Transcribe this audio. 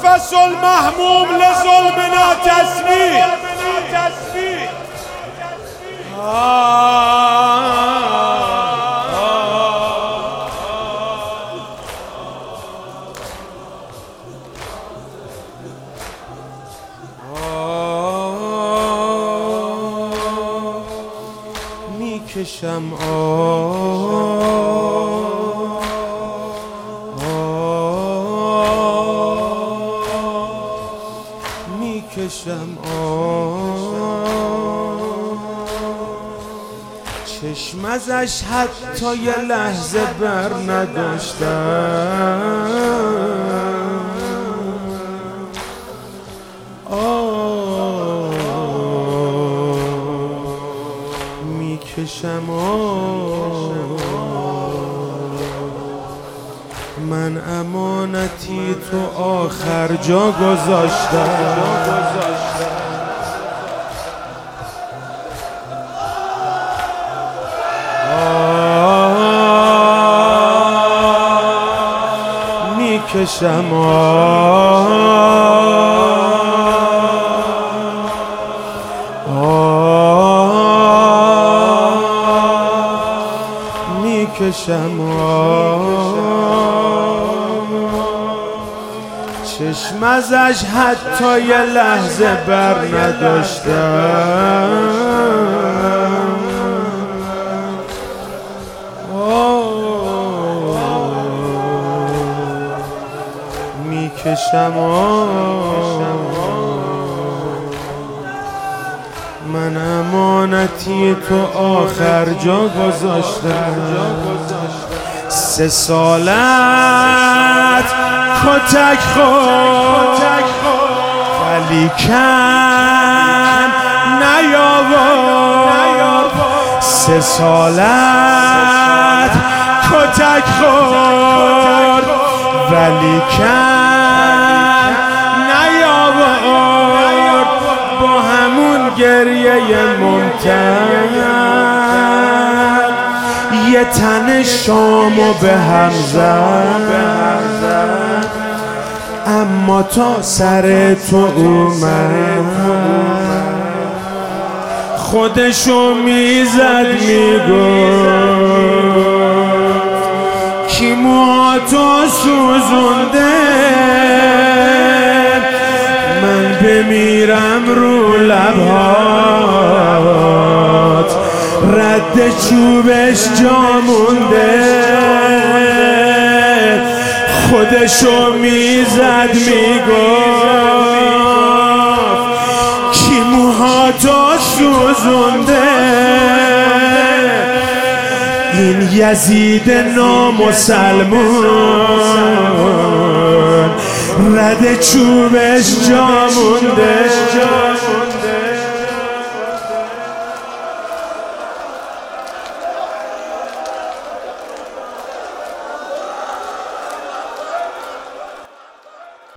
نفس المحموم لظلمنا تسبیح. میکشم میکشم چشم ازش حتی یه لحظه بر نداشتم. میکشم من امانتی تو آخر جا گذاشتم. میکشم میکشم چشم ازش حتی یه لحظه بر نداشتم. میکشم من امانتی تو آخر جا گذاشتم. 3 سالت کتک خورد ولی کم نیاورد. 3 سالت کتک خورد ولی کم نیاورد. با همون گریه ممتد یه تن شامو به هم زد، اما تا سر تو اومد خودشو میزد میگفت کی موهاتو سوزونده، من بمیرم رو لبهات رد چوبش جا مونده. خودشو میزد میگفت کی موهاتو سوزونده. این یزید نامسلمون رد چوبش جا مونده.